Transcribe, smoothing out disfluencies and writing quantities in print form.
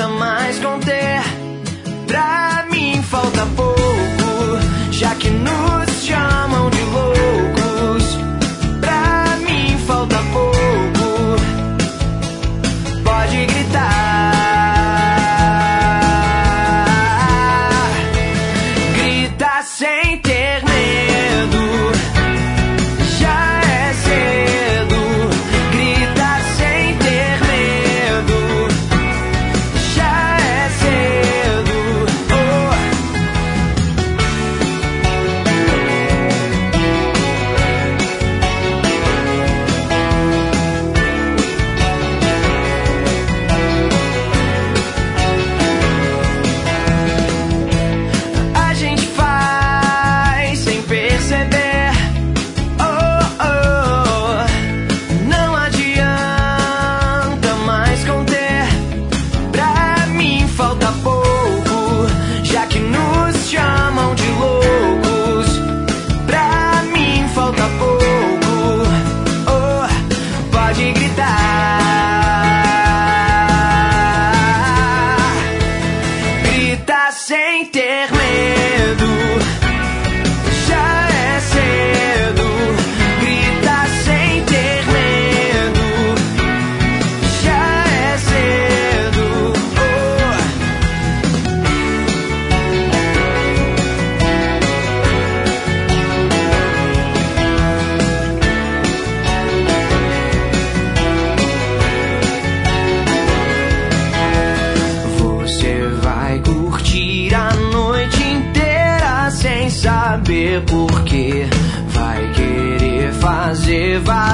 adianta mais conter. Pra mim falta pouco, já que nos chamam de loucos. Pra mim falta pouco, pode gritar. Grita sem ter medo, já é cedo. Grita sem ter medo, já é cedo. A gente faz sem perceber. Oh, oh, não adianta mais conter. Pra mim falta pouco, já que nos chamam de loucos. Pra mim falta pouco, oh, pode gritar. Grita sem ter medo, já é cedo. Grita sem ter medo, já é cedo. Você vai curtir a noite inteira sem saber por quê. Vai querer fazer várias